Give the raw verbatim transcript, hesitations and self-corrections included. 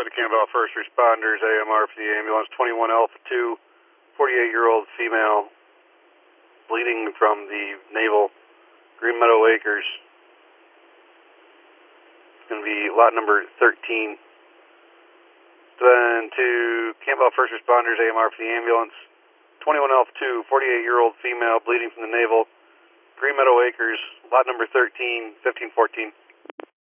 Flight to Campbell, first responders, A M R for the ambulance, twenty-one Alpha two, forty-eight-year-old female, bleeding from the navel, Green Meadow Acres. It's going to be lot number thirteen. Then to Campbell, first responders, A M R for the ambulance, twenty-one Alpha two, forty-eight-year-old female, bleeding from the navel, Green Meadow Acres, lot number thirteen, fifteen fourteen.